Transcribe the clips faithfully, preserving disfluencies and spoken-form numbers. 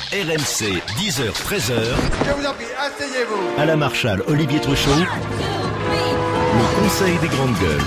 R M C, dix heures treize heures. Je vous en prie, asseyez-vous. Alain Marchal, Olivier Truchot. Le conseil des grandes gueules.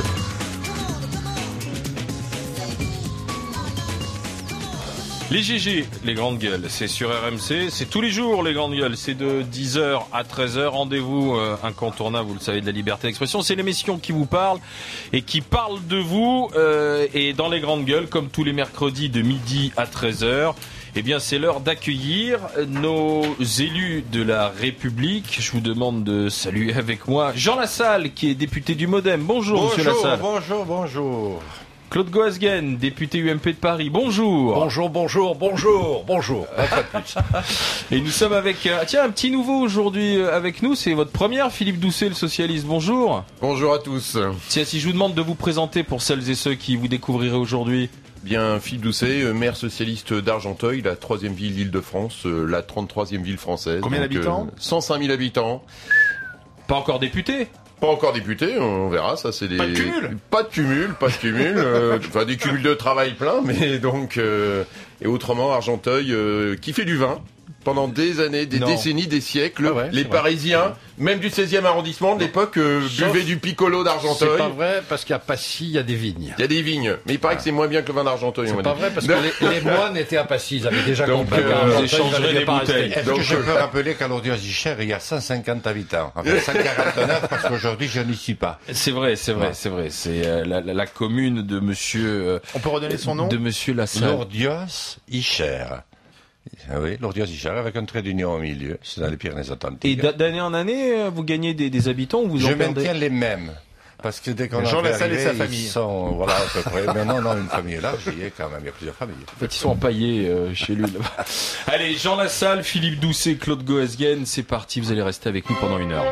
Les G G, les grandes gueules, c'est sur R M C, c'est tous les jours les grandes gueules, c'est de dix heures à treize heures, rendez-vous euh, incontournable, vous le savez, de la liberté d'expression, c'est l'émission qui vous parle et qui parle de vous, euh, et dans les grandes gueules, comme tous les mercredis de midi à treize heures, eh bien c'est l'heure d'accueillir nos élus de la République. Je vous demande de saluer avec moi Jean Lassalle, qui est député du Modem. Bonjour, bonjour monsieur Lassalle. Bonjour, bonjour. Claude Goasguen, député U M P de Paris, bonjour. Bonjour, bonjour, bonjour, bonjour. Et nous sommes avec, euh, tiens, un petit nouveau aujourd'hui euh, avec nous, c'est votre première, Philippe Doucet, le socialiste, bonjour. Bonjour à tous. Tiens, si je vous demande de vous présenter pour celles et ceux qui vous découvriraient aujourd'hui. Bien, Philippe Doucet, euh, maire socialiste d'Argenteuil, la troisième ville d'Île-de-France, euh, la trente-troisième ville française. Combien d'habitants euh, cent cinq mille habitants. Pas encore député. Pas encore député, on verra, ça c'est des... Pas de cumul. Pas de cumul, pas de cumul, euh, enfin des cumuls de travail plein, mais donc... Euh, et autrement, Argenteuil, euh, qui fait du vin, pendant des années, des non. décennies, des siècles, ah ouais, les Parisiens, vrai. Même du seizième arrondissement de l'époque, euh, buvaient du piccolo d'Argenteuil. C'est pas vrai, parce qu'à Passy, il y a des vignes. Il y a des vignes, mais il paraît ah. que c'est moins bien que le vin d'Argenteuil. C'est pas vrai, parce que les, les moines étaient à Passy, ils avaient déjà donc, compris euh, vous échangerez des bouteilles. Est-ce que je peux rappeler qu'à l'Ordios-Icher, il y a cent cinquante habitants, enfin cent quarante-neuf, parce qu'aujourd'hui, je n'y suis pas. C'est vrai, c'est vrai, c'est vrai. C'est euh, la, la, la commune de monsieur... Euh, On peut redonner son nom ? De monsieur Lassalle. L'Ordios-Icher. Oui, l'Ordios-Icher, avec un trait d'union au milieu, c'est dans les Pyrénées-Atlantiques. Et d'année en année, vous gagnez des, des habitants ou vous Je en perdez ? maintiens les mêmes. Parce que dès qu'on Jean a fait Lassalle et arriver, sa famille. ils sont, voilà, à peu près. Mais non, non, une famille là, j'y ai quand même, il y a plusieurs familles. En fait, ils sont empaillés euh, chez lui. Là-bas. Allez, Jean Lassalle, Philippe Doucet, Claude Goasguen, c'est parti, vous allez rester avec nous pendant une heure.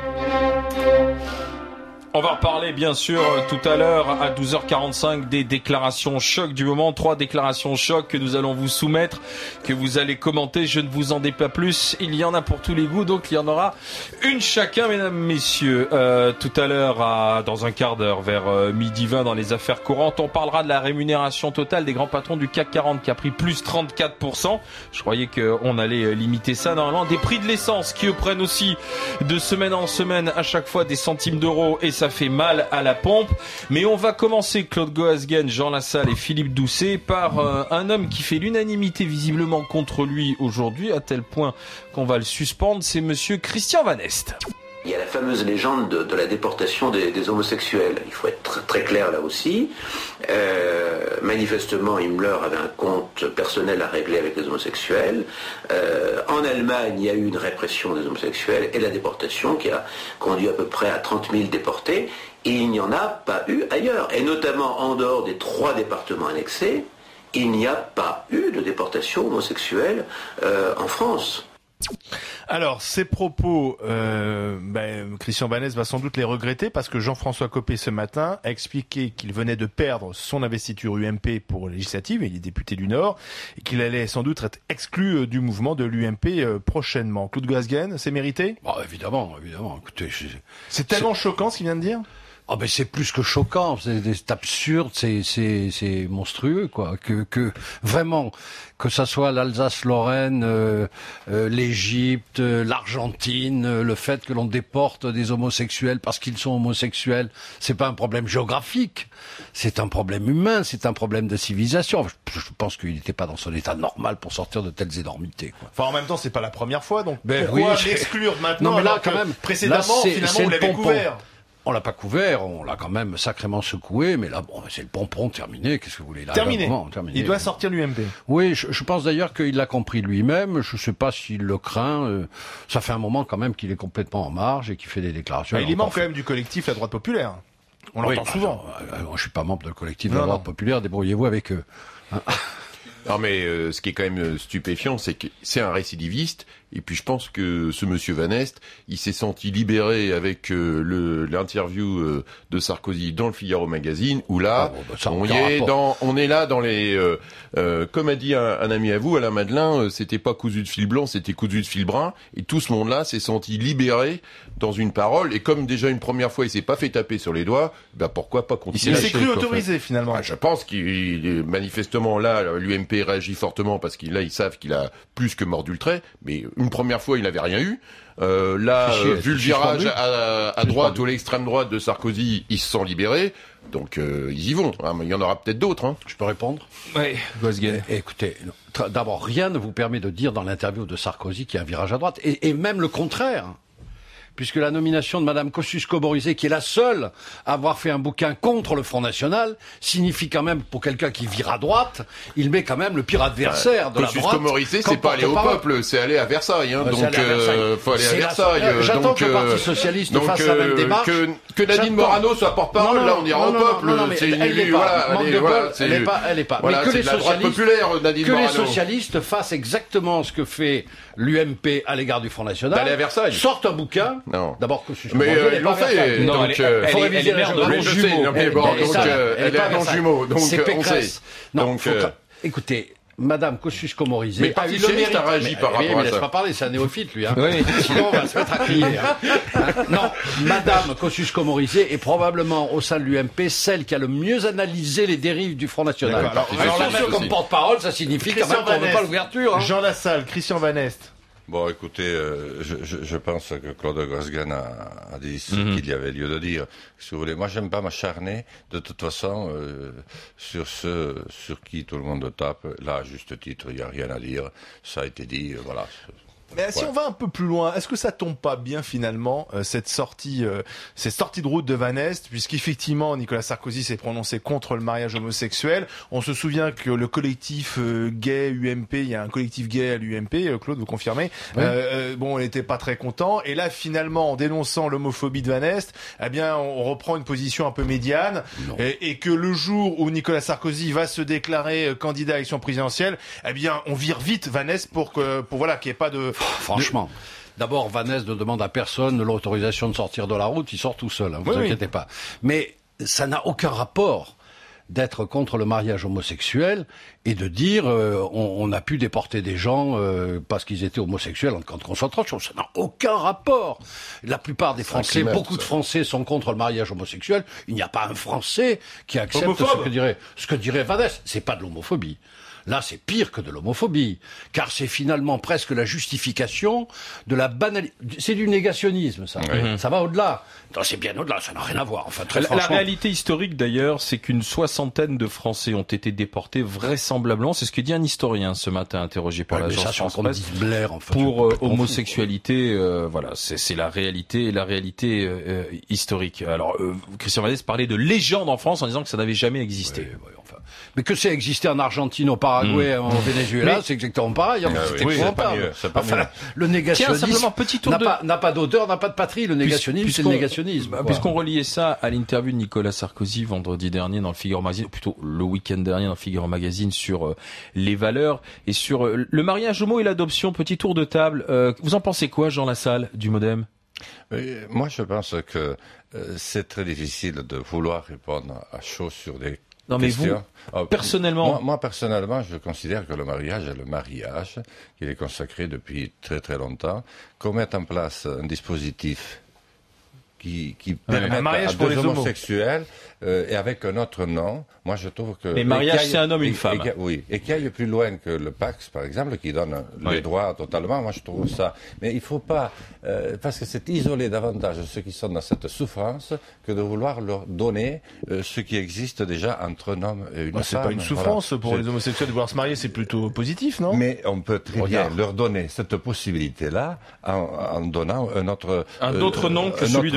On va reparler bien sûr tout à l'heure à douze heures quarante-cinq des déclarations choc du moment. Trois déclarations choc que nous allons vous soumettre, que vous allez commenter. Je ne vous en dis pas plus. Il y en a pour tous les goûts, donc il y en aura une chacun, mesdames, messieurs. Euh, tout à l'heure, à, dans un quart d'heure, vers euh, midi vingt dans les affaires courantes, on parlera de la rémunération totale des grands patrons du C A C quarante qui a pris plus trente-quatre pour cent. Je croyais qu'on allait limiter ça normalement. Des prix de l'essence qui eux prennent aussi de semaine en semaine à chaque fois des centimes d'euros et ça fait mal à la pompe. Mais on va commencer, Claude Goasguen, Jean Lassalle et Philippe Doucet, par euh, un homme qui fait l'unanimité visiblement contre lui aujourd'hui, à tel point qu'on va le suspendre, c'est monsieur Christian Van Est. Il y a la fameuse légende de, de la déportation des, des homosexuels. Il faut être très, très clair là aussi. Euh, manifestement, Himmler avait un compte personnel à régler avec les homosexuels. Euh, en Allemagne, il y a eu une répression des homosexuels et la déportation qui a conduit à peu près à trente mille déportés. Et il n'y en a pas eu ailleurs. Et notamment en dehors des trois départements annexés, il n'y a pas eu de déportation homosexuelle euh, en France. Alors, ces propos, euh, ben, Christian Van Est va sans doute les regretter parce que Jean-François Copé, ce matin, a expliqué qu'il venait de perdre son investiture U M P pour législative, et il est député du Nord, et qu'il allait sans doute être exclu euh, du mouvement de l'U M P euh, prochainement. Claude Goasguen, c'est mérité ? Bah, évidemment, évidemment. Écoutez, je... C'est tellement c'est... choquant ce qu'il vient de dire ? Ah ben c'est plus que choquant, c'est, c'est absurde, c'est, c'est, c'est monstrueux quoi. Que, que vraiment que ça soit l'Alsace-Lorraine, euh, euh, l'Égypte, euh, l'Argentine, euh, le fait que l'on déporte des homosexuels parce qu'ils sont homosexuels, c'est pas un problème géographique, c'est un problème humain, c'est un problème de civilisation. Je, je pense qu'il n'était pas dans son état normal pour sortir de telles énormités. Quoi. Enfin en même temps c'est pas la première fois, donc ben, pourquoi oui, l'exclure maintenant non, mais là, alors quand que même, précédemment là, c'est, finalement c'est vous l'avez couvert. On l'a pas couvert, on l'a quand même sacrément secoué, mais là, bon, c'est le pompon terminé. Qu'est-ce que vous voulez là, terminé. Là, moment, terminé. Il doit sortir l'U M P. Oui, je, je pense d'ailleurs qu'il l'a compris lui-même. Je sais pas s'il le craint. Euh, ça fait un moment quand même qu'il est complètement en marge et qu'il fait des déclarations. Ah, il est membre quand même du collectif La Droite Populaire. On l'entend oui, souvent. Euh, euh, je suis pas membre du collectif non, La Droite non. Populaire. Débrouillez-vous avec eux. Hein. Non mais euh, ce qui est quand même stupéfiant, c'est que c'est un récidiviste Et puis je pense que ce monsieur Van Est, il s'est senti libéré avec euh, le, l'interview euh, de Sarkozy dans le Figaro Magazine, où là, ah bon, bah ça, on, y est dans, on est là dans les... Euh, euh, comme a dit un, un ami à vous, Alain Madelin, euh, c'était pas cousu de fil blanc, c'était cousu de fil brun. Et tout ce monde-là s'est senti libéré dans une parole. Et comme déjà une première fois, il s'est pas fait taper sur les doigts, bah pourquoi pas continuer. Il s'est cru autorisé finalement. Ah, je pense qu'il manifestement là, l'U M P réagit fortement parce qu'il là ils savent qu'il a plus que mordu le trait. Mais une première fois, il n'avait rien eu. Euh, là, Fichier, euh, vu le virage à, à droite suspendu. ou l'extrême droite de Sarkozy, ils se sont libérés. Donc euh, ils y vont. Hein, mais il y en aura peut-être d'autres. Hein. Je peux répondre? Oui, Gosgen. Eh, Écoutez, tra- d'abord, rien ne vous permet de dire dans l'interview de Sarkozy qu'il y a un virage à droite, et, et même le contraire. Puisque la nomination de Madame Kosciusko-Morizet, qui est la seule à avoir fait un bouquin contre le Front National, signifie quand même, pour quelqu'un qui vire à droite, il met quand même le pire adversaire de la droite. Kosciusko-Morizet, c'est pas aller au peuple, c'est aller à Versailles. Hein, Ouais, donc, c'est aller à Versailles. euh, faut aller C'est à la- Versailles. euh, J'attends donc, que le Parti euh, socialiste donc, fasse la même euh, démarche. Que, que Nadine J'attends. Morano soit porte-parole, Non, non, là, on ira non, au non, peuple. non, non, mais c'est elle une l'est élu, pas. voilà, Manque elle de est- voilà, bol, c'est- elle est pas, elle est pas. Voilà, Mais que c'est les de la droite socialistes, populaire, Nadine que les Morano. socialistes fassent exactement ce que fait l'U M P à l'égard du Front National. D'aller à Versailles. Sortent un bouquin. Non. D'abord, Mais euh, ils l'ont fait. Non, donc, elle est- euh, elle faut est- réviser elle est la mère de géographie. Oui, je longs sais, jumeaux. non, mais Elle- bon, elle est donc, sale. euh, Elle est elle est pas à Versailles. jumeaux, donc C'est euh, on Pécresse. sait. Non, Donc, faut euh, que- écoutez, Madame Kosciusko-Morizet Mais a Parti eu le socialiste mérite. a réagi Mais- par oui, rapport mais à laisse ça. pas parler, c'est un néophyte lui. Hein. Oui. Sinon, on va se mettre à crier. Hein. Hein non, Madame Kosciusko-Morizet est probablement au sein de l'U M P celle qui a le mieux analysé les dérives du Front National. D'accord. Alors, Alors, la Christian mettre comme aussi. porte-parole, ça signifie quand même Christian qu'on ne veut Van pas Est. l'ouverture. Hein. Jean Lassalle, Christian Van Est. Bon, écoutez, euh, je, je, je pense que Claude Grosgen a, a dit ce Mhm. qu'il y avait lieu de dire. Si vous voulez, moi, j'aime pas m'acharner, de toute façon, euh, sur ce sur qui tout le monde tape. Là, à juste titre, il n'y a rien à dire. Ça a été dit, euh, voilà. Mais si Ouais. on va un peu plus loin, est-ce que ça tombe pas bien finalement euh, cette sortie, euh, cette sortie de route de Van Est, puisqu'effectivement Nicolas Sarkozy s'est prononcé contre le mariage homosexuel. On se souvient que le collectif euh, gay U M P, il y a un collectif gay à l'U M P, euh, Claude, vous confirmez. Oui. Euh, euh, bon, on n'était pas très content. Et là, finalement, en dénonçant l'homophobie de Van Est, eh bien, on reprend une position un peu médiane, et, et que le jour où Nicolas Sarkozy va se déclarer euh, candidat à l'élection présidentielle, eh bien, on vire vite Van Est pour que, pour voilà, qu'il n'y ait pas de Franchement. D'abord, Van Est ne demande à personne l'autorisation de sortir de la route, il sort tout seul, hein, vous Oui, oui. inquiétez pas. Mais ça n'a aucun rapport d'être contre le mariage homosexuel et de dire euh, on, on a pu déporter des gens euh, parce qu'ils étaient homosexuels en camp de concentration. Ça n'a aucun rapport. La plupart des Français, climat, beaucoup ça. de Français sont contre le mariage homosexuel. Il n'y a pas un Français qui accepte Homophobe. ce que dirait ce que dirait Van Est. C'est pas de l'homophobie. Là, c'est pire que de l'homophobie, car c'est finalement presque la justification de la banalité. C'est du négationnisme, ça. Oui. Ça va au-delà. Non, c'est bien au-delà, ça n'a rien à voir. Enfin, très La, la franchement. réalité historique d'ailleurs, c'est qu'une soixantaine de Français ont été déportés vraisemblablement. C'est ce que dit un historien ce matin interrogé par Ouais, mais ça, l'agence c'est France encore Presse. dix Blair, en fait. Pour C'est euh, complètement fou, homosexualité, euh, voilà, c'est c'est la réalité, la réalité euh, euh, historique. Alors, euh, Christian Van Est parlait de légende en France en disant que ça n'avait jamais existé. Ouais, ouais, enfin. Mais que c'est existé en Argentine, au Paraguay, en Venezuela, Mais- c'est exactement pareil. Enfin, Ah c'est oui, oui, c'est épouvantable. pas mieux, c'est pas Enfin, mieux. le négationnisme Tiens, simplement, petit tour n'a de- pas, n'a pas d'odeur, n'a pas de patrie. Le négationnisme, c'est le Puisqu'on- négationnisme. bah, quoi. Puisqu'on reliait ça à l'interview de Nicolas Sarkozy vendredi dernier dans le Figaro Magazine, ou plutôt le week-end dernier dans le Figaro Magazine sur euh, les valeurs et sur euh, le mariage homo et l'adoption. Petit tour de table. Euh, vous en pensez quoi, Jean Lassalle, du Modem? Euh, Moi, je pense que euh, c'est très difficile de vouloir répondre à chaud sur des Non, mais questions. vous, Ah, personnellement- moi, moi, personnellement, je considère que le mariage est le mariage, qu'il est consacré depuis très très longtemps, qu'on mette en place un dispositif qui, qui permette un mariage à pour deux les homos. homosexuels euh, et avec un autre nom. Moi, je trouve que Mais et mariage, qu'il y aille- c'est un homme, une et- femme. et qu'il y a- oui, et qui aille plus loin que le Pax, par exemple, qui donne Oui. les droits totalement. Moi, je trouve ça. Mais il faut pas, euh, parce que c'est isoler davantage ceux qui sont dans cette souffrance que de vouloir leur donner euh, ce qui existe déjà entre un homme et une Bah, c'est femme. pas une souffrance Voilà. pour C'est- les homosexuels de vouloir se marier, c'est plutôt positif, non? Mais on peut très Regarde. bien leur donner cette possibilité-là en, en donnant un autre Un euh, autre nom que un celui autre de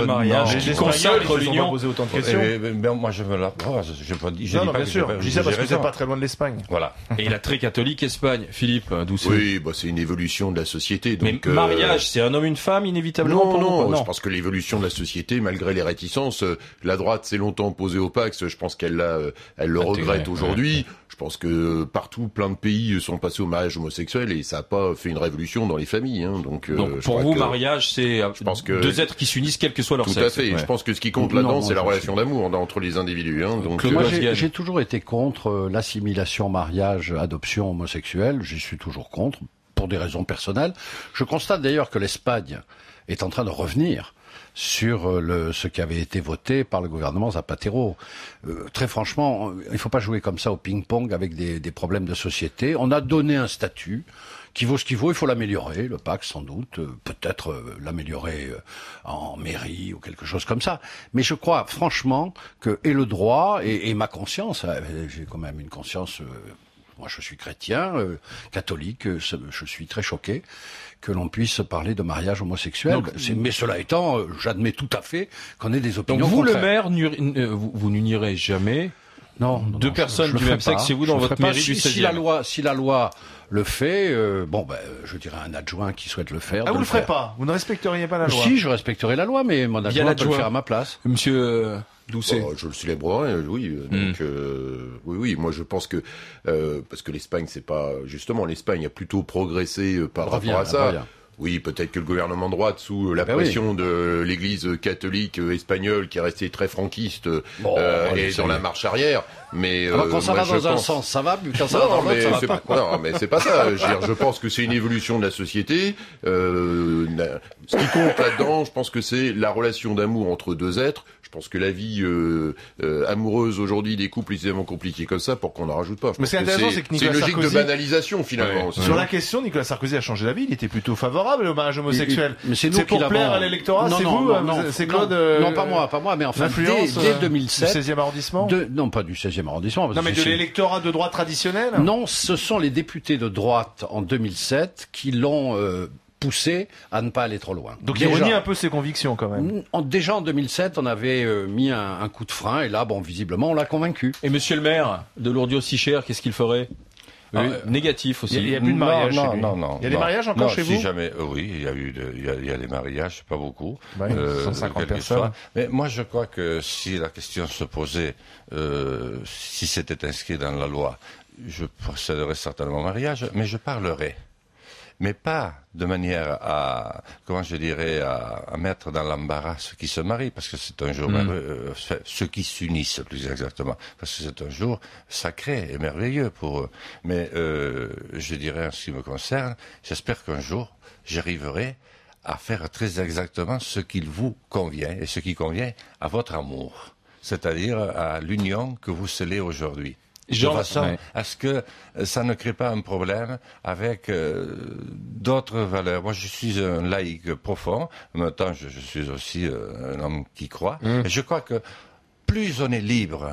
mariage Les qui Espagnols, consacre ils se sont pas l'union. posé autant de questions. Eh, eh, ben, moi, je me la pose. Je pas dit. Je Non, dis non, pas bien que sûr. j'ai pas- Je dis ça parce j'ai que vous raison. n'êtes pas très loin de l'Espagne. Voilà. Et la très catholique Espagne, Philippe Doucet. Oui, bah, c'est une évolution de la société. Mais Donc, euh, mariage, c'est un homme, une femme, inévitablement Non, pour vous, non, quoi je pense que l'évolution de la société, malgré les réticences, euh, la droite s'est longtemps opposée au Pax, je pense qu'elle l'a, euh, elle le Intégré, regrette aujourd'hui. ouais. Je pense que euh, partout, plein de pays sont passés au mariage homosexuel et ça n'a pas fait une révolution dans les familles. Hein. Donc, euh, Donc je pour crois vous, que- mariage, c'est euh, je pense que- deux êtres qui s'unissent, quel que soit leur Tout sexe. à fait. Ouais. Je pense que ce qui compte Non, là-dedans, non, c'est la je relation d'amour hein, entre les individus. Hein. Donc, Claude euh, Moi, Gosselin. j'ai, j'ai toujours été contre euh, l'assimilation mariage, adoption homosexuelle. J'y suis toujours contre, pour des raisons personnelles. Je constate d'ailleurs que l'Espagne est en train de revenir sur euh, le, ce qui avait été voté par le gouvernement Zapatero. Euh, très franchement, il ne faut pas jouer comme ça au ping-pong avec des, des problèmes de société. On a donné un statut qui vaut ce qu'il vaut, il faut l'améliorer, le P A C sans doute, euh, peut-être euh, l'améliorer euh, en mairie ou quelque chose comme ça. Mais je crois franchement que et le droit et, et ma conscience, euh, j'ai quand même une conscience, euh, moi je suis chrétien, euh, catholique, euh, je suis très choqué que l'on puisse parler de mariage homosexuel. Donc, C'est, mais cela étant, euh, j'admets tout à fait qu'on ait des Donc opinions vous, le contraires. maire, n'uri- euh, vous, vous n'unirez jamais Non, non, deux non, personnes je- je du le même ferai sexe pas. chez vous Je dans le votre ferai pas. mairie si, du si seizième. la loi, si la loi le fait, euh, bon, ben, je dirais un adjoint qui souhaite le faire. Ah, de vous le ferez faire. pas. Vous ne respecteriez pas la loi. Si, je respecterai la loi, mais mon Via adjoint peut l'adjoint. le faire à ma place. Monsieur euh, Doucet. Oh, je le célébrerai, euh, oui. euh, Mm. Donc, euh, oui, oui. Moi, je pense que euh, parce que l'Espagne, c'est pas justement l'Espagne a plutôt progressé euh, par Elle rapport revient, à elle ça. revient. Oui, peut-être que le gouvernement de droite, sous la Ben oui. pression de l'Église catholique euh, espagnole, qui est restée très franquiste, euh, Bon, euh, allez, est ça dans y la est. marche arrière. Mais Alors, euh, quand ça moi, va je dans un pense- sens, ça va, mais quand ça va non, dans l'autre, mais ça va c'est pas. pas, non, mais c'est pas ça. Je, veux dire, je pense que c'est une évolution de la société. Euh, la- ce qui compte là-dedans, je pense que c'est la relation d'amour entre deux êtres. Je pense que la vie euh, euh, amoureuse aujourd'hui des couples est suffisamment compliquée comme ça pour qu'on n'en rajoute pas. Je Mais pense ce qui est que intéressant, c'est que c'est une Nicolas logique Sarkozy- de banalisation finalement. Ouais. aussi. Sur la question, Nicolas Sarkozy a changé d'avis. Il était plutôt favorable au mariage homosexuel. Mais c'est nous c'est qui pour plaire l'avons- à l'électorat. Non, C'est non, vous, non, euh, non, c'est non, Claude. euh, non, pas moi, pas moi, mais enfin, dès, l'influence, dès euh, deux mille sept. du seizième arrondissement. de- non, pas du seizième arrondissement. parce Non, que mais de c'est- l'électorat de droite traditionnel. Non, ce sont les députés de droite en deux mille sept qui l'ont euh, poussé à ne pas aller trop loin. Donc Déjà. il renie un peu ses convictions quand même. En- Déjà en deux mille sept, on avait euh, mis un, un coup de frein et là, bon, visiblement, on l'a convaincu. Et monsieur le maire de Lourdes-Sichères, qu'est-ce qu'il ferait Ah, euh, Négatif aussi. Il y a- il y a plus de mariage non, chez lui. non, non, Il y a des non. mariages encore Non, chez si vous jamais, euh, oui, il y a eu, de- il y a, il y a des mariages, pas beaucoup, Ouais, cent cinquante quel que personnes. soit. Mais moi, je crois que si la question se posait, euh, si c'était inscrit dans la loi, je procéderais certainement au mariage, mais je parlerai. Mais pas de manière à, comment je dirais, à, à mettre dans l'embarras ceux qui se marient, parce que c'est un jour Mm. merveilleux, euh, fait, ceux qui s'unissent plus exactement, parce que c'est un jour sacré et merveilleux pour eux. Mais euh, je dirais en ce qui me concerne, j'espère qu'un jour j'arriverai à faire très exactement ce qu'il vous convient et ce qui convient à votre amour, c'est-à-dire à l'union que vous scellez aujourd'hui. Jean- de façon ouais. à ce que euh, ça ne crée pas un problème avec euh, d'autres valeurs. Moi, je suis un laïc profond, en même temps, je, je suis aussi euh, un homme qui croit. Mmh. Et je crois que plus on est libre,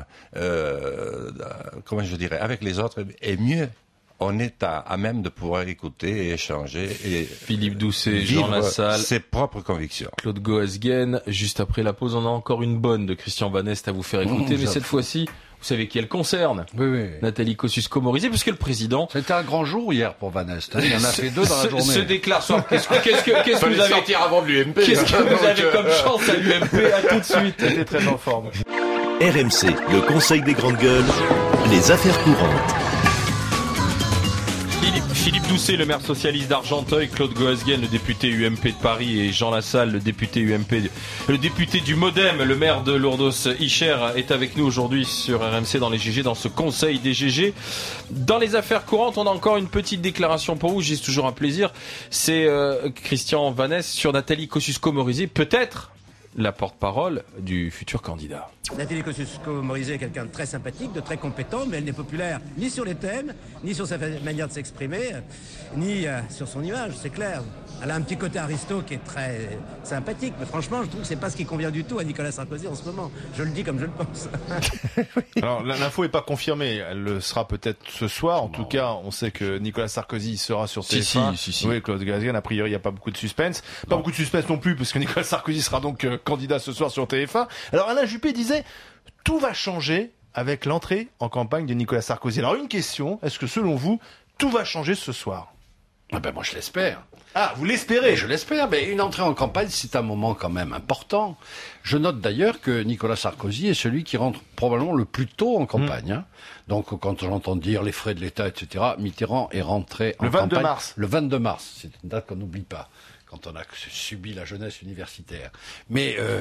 euh, comment je dirais, avec les autres, et mieux on est à, à même de pouvoir écouter et échanger et Philippe Doucet, vivre Jean Lassalle, ses propres convictions. Claude Goasguen. Juste après la pause, on a encore une bonne de Christian Van Est à vous faire écouter, Mmh, mais j'avoue. cette fois-ci, vous savez qui elle concerne Oui, oui. Nathalie Kosciusko-Morizet, puisque le président C'était un grand jour hier pour Van Est. hein. Il y en a fait deux dans la se, journée. se déclare sur... Qu'est-ce que, qu'est-ce que, qu'est-ce que Fallait vous avez, sortir avant de l'U M P. qu'est-ce que vous Donc, avez euh, comme chance à l'U M P? À tout de suite. Il était très en forme. R M C, le conseil des grandes gueules, les affaires courantes. Philippe, Philippe Doucet, le maire socialiste d'Argenteuil, Claude Goasguen, le député U M P de Paris, et Jean Lassalle, le député U M P, de- le député du Modem, le maire de Lourdes-Ichères, est avec nous aujourd'hui sur R M C dans les G G, dans ce conseil des G G. Dans les affaires courantes, on a encore une petite déclaration pour vous, c'est toujours un plaisir. C'est euh, Christian Van Est sur Nathalie Kosciusko-Morizet, peut-être la porte-parole du futur candidat. Nathalie Kosciusko-Morizet est quelqu'un de très sympathique, de très compétent, mais elle n'est populaire ni sur les thèmes, ni sur sa fa- manière de s'exprimer, euh, ni euh, sur son image, c'est clair. Elle a un petit côté aristo qui est très sympathique, mais franchement, je trouve que c'est pas ce qui convient du tout à Nicolas Sarkozy en ce moment. Je le dis comme je le pense. Alors l'info est pas confirmée, elle le sera peut-être ce soir. En tout cas, on sait que Nicolas Sarkozy sera sur Si, T F un. si, si, si. Oui, Claude Goasguen, a priori, il n'y a pas beaucoup de suspense. Pas beaucoup de suspense non plus, parce que Nicolas Sarkozy sera donc euh, candidat ce soir sur T F un. Alors Alain Juppé disait tout va changer avec l'entrée en campagne de Nicolas Sarkozy. Alors une question, est-ce que selon vous, tout va changer ce soir? Ah ben moi je l'espère. Ah, vous l'espérez? Je l'espère, mais une entrée en campagne, c'est un moment quand même important. Je note d'ailleurs que Nicolas Sarkozy est celui qui rentre probablement le plus tôt en campagne. Mmh. Hein. Donc quand j'entends dire les frais de l'État, et cetera, Mitterrand est rentré en le campagne... Le vingt-deux mars. Le vingt-deux mars, c'est une date qu'on n'oublie pas, quand on a subi la jeunesse universitaire. Mais... Euh,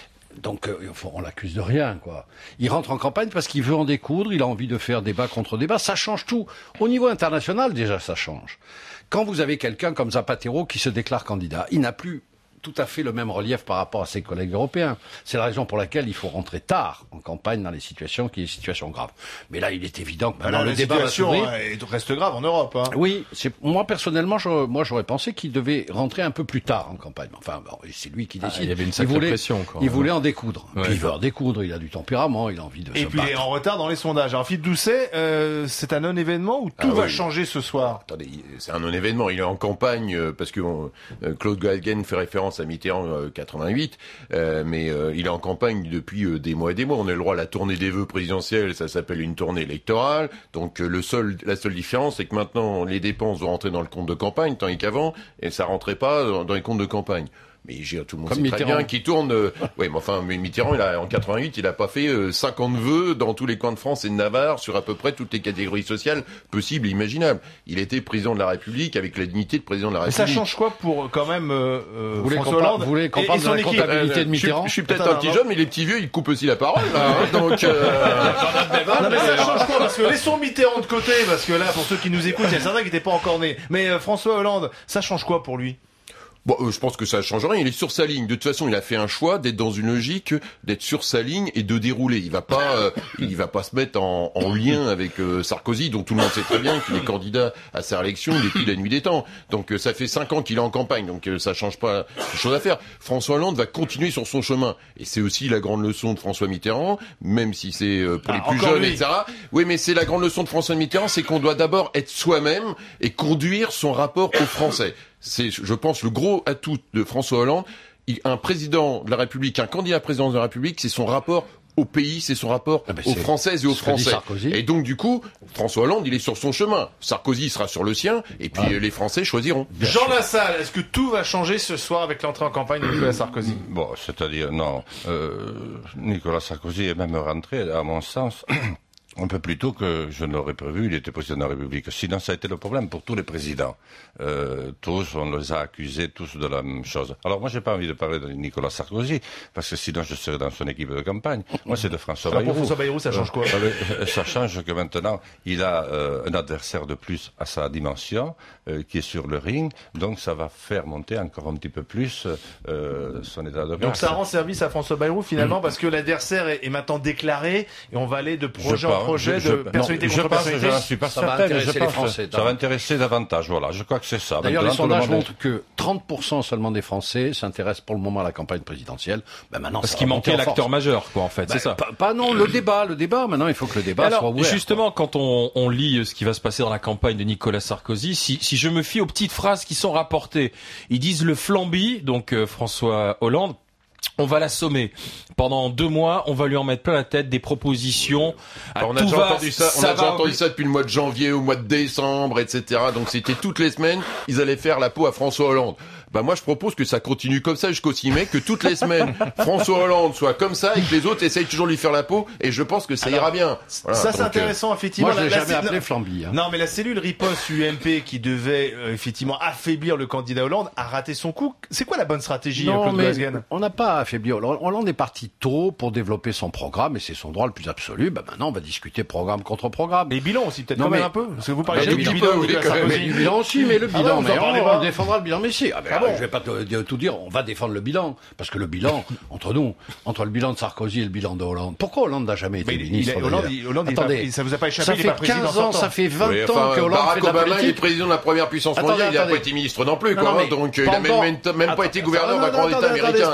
Donc, euh, on l'accuse de rien, quoi. Il rentre en campagne parce qu'il veut en découdre, il a envie de faire débat contre débat. Ça change tout. Au niveau international, déjà, ça change. Quand vous avez quelqu'un comme Zapatero qui se déclare candidat, il n'a plus tout à fait le même relief par rapport à ses collègues européens. C'est la raison pour laquelle il faut rentrer tard en campagne dans les situations qui sont des situations graves. Mais là, il est évident que maintenant Alors, le débat va s'ouvrir. Reste grave en Europe. Hein. Oui, c'est moi personnellement, je, moi j'aurais pensé qu'il devait rentrer un peu plus tard en campagne. Enfin, bon, c'est lui qui décide. Ah, il y avait une sacrée il voulait, pression. Quoi, il voulait en découdre. Ouais. Puis il veut en découdre. Il a du tempérament. Il a envie de Et se puis battre. il est en retard dans les sondages. Alors Philippe Doucet, euh, c'est un non-événement où tout Ah, va oui. changer ce soir. Attendez, c'est un non-événement. Il est en campagne euh, parce que on, euh, Claude Galgen fait référence à Mitterrand euh, quatre-vingt-huit, euh, mais euh, il est en campagne depuis euh, des mois et des mois. On a le droit à la tournée des vœux présidentiels, ça s'appelle une tournée électorale. Donc euh, le seul, la seule différence, c'est que maintenant les dépenses vont rentrer dans le compte de campagne, tandis qu'avant, et ça rentrait pas dans, dans les comptes de campagne. Mais j'ai tout le monde Comme sait très Mitterrand. bien qu'il tourne. Euh, oui, mais enfin, mais Mitterrand, il a, en quatre-vingt-huit, il a pas fait euh, cinquante vœux dans tous les coins de France et de Navarre sur à peu près toutes les catégories sociales possibles et imaginables. Il était président de la République avec la dignité de président de la Mais ça République. change quoi pour quand même euh, euh, Vous voulez François qu'on par- Hollande vous voulez qu'on et- parle et de son la équipe comptabilité de je suis- Mitterrand Je suis peut-être Attends, un petit non. jeune, mais les petits vieux, ils coupent aussi la parole. Là, hein, donc, euh... Non mais ça change quoi? Parce que laissons Mitterrand de côté, parce que là, pour ceux qui nous écoutent, il y a certains qui n'étaient pas encore nés. Mais euh, François Hollande, ça change quoi pour lui? Bon, euh, je pense que ça change rien. Il est sur sa ligne. De toute façon, il a fait un choix d'être dans une logique, d'être sur sa ligne et de dérouler. Il va pas, euh, il va pas se mettre en, en lien avec euh, Sarkozy, dont tout le monde sait très bien qu'il est candidat à sa réélection depuis la nuit des temps. Donc, euh, ça fait cinq ans qu'il est en campagne. Donc, euh, ça change pas de chose à faire. François Hollande va continuer sur son chemin. Et c'est aussi la grande leçon de François Mitterrand, même si c'est euh, pour Ah, les plus encore jeunes, lui. et cetera. Oui, mais c'est la grande leçon de François Mitterrand, c'est qu'on doit d'abord être soi-même et conduire son rapport aux Français. C'est, je pense, le gros atout de François Hollande. Il, un président de la République, un candidat à la présidence de la République, c'est son rapport au pays, c'est son rapport Ah ben aux c'est Françaises et aux ce que dit Français. Sarkozy. Et donc, du coup, François Hollande, il est sur son chemin. Sarkozy sera sur le sien, et puis Ah. euh, les Français choisiront. Jean Lassalle, est-ce que tout va changer ce soir avec l'entrée en campagne de Nicolas Sarkozy? Bon, c'est-à-dire, non. Euh, Nicolas Sarkozy est même rentré, à mon sens, un peu plus tôt que je ne l'aurais prévu. Il était président de la République. Sinon, ça a été le problème pour tous les présidents. Euh, tous, on les a accusés tous de la même chose. Alors, moi, j'ai pas envie de parler de Nicolas Sarkozy, parce que sinon, je serais dans son équipe de campagne. Moi, c'est de François Alors, Bayrou. pour François Bayrou, ça change quoi? Euh, Ça change que maintenant, il a euh, un adversaire de plus à sa dimension, euh, qui est sur le ring. Donc, ça va faire monter encore un petit peu plus euh, son état de grâce. Donc ça rend service à François Bayrou finalement, parce que l'adversaire est, est maintenant déclaré et on va aller de projet Je en pense, projet, je- de je- personnalité non, contre je pense, personnalité. Je ne suis pas Ça va certain, mais intéresser je les pense Français, que ça va intéresser davantage. Voilà, je crois que c'est ça. D'ailleurs, les Maintenant, tout le sondages monde est- montrent que trente pour cent seulement des Français s'intéressent pour le moment à la campagne présidentielle. Ben maintenant, Parce ça qu'il va monter manquait en force. l'acteur majeur, quoi, en fait, Ben, c'est ça. Pas, pas non, le débat, le débat. Maintenant, il faut que le débat soit Alors, ouvert. justement, quand on, on lit ce qui va se passer dans la campagne de Nicolas Sarkozy, si, si je me fie aux petites phrases qui sont rapportées, ils disent le flambi, donc euh, François Hollande, on va l'assommer. Pendant deux mois, on va lui en mettre plein la tête, des propositions. Ah, on a tout déjà va, entendu ça, on ça a déjà va entendu ça depuis le mois de janvier au mois de décembre, et cetera. Donc c'était toutes les semaines, ils allaient faire la peau à François Hollande. Bah moi je propose que ça continue comme ça jusqu'au six mai, que toutes les semaines François Hollande soit comme ça et que les autres essayent toujours de lui faire la peau. Et je pense que ça Alors, ira bien. Voilà, ça c'est donc, euh, intéressant effectivement. Moi, je l'ai La- la jamais cellule- appelé flambi. Hein. Non mais la cellule riposte U M P qui devait euh, effectivement affaiblir le candidat Hollande a raté son coup. C'est quoi la bonne stratégie, Non, Claude mais Goasguen? on n'a pas affaibli Hollande. Hollande est parti tôt pour développer son programme et c'est son droit le plus absolu. Ben maintenant, on va discuter programme contre programme. Les bilans aussi peut-être Non, quand même mais- un peu. Parce que vous parlez Bah, du le bilan bilan, de oui, Nicolas quand même. Mais Sarkozy. le bilan aussi, mais le Ah bilan, bon, vous en mais parlez on, pas on défendra le bilan, mais si. Ah ben, Ah bon je vais pas te, te- tout dire, on va défendre le bilan. Parce que le bilan, entre nous, entre le bilan de Sarkozy et le bilan de Hollande, pourquoi Hollande n'a jamais été Mais il- il ministre est- Hollande, d'ailleurs il- Hollande, il est Attendez, pas- il- ça vous a pas échappé, ça il est fait pas président quinze ans, sortant. ça fait vingt oui, ans enfin, que Hollande Barack fait de la Obama, il est politique. président de la première puissance Attendez, mondiale, il n'a attendez. pas été ministre non plus, Non, quoi. non, mais donc, euh, il a même, pendant- même, même pas Attends, été gouverneur attends, d'un grand attends, État attendez, américain. c'est pas pareil. Donc,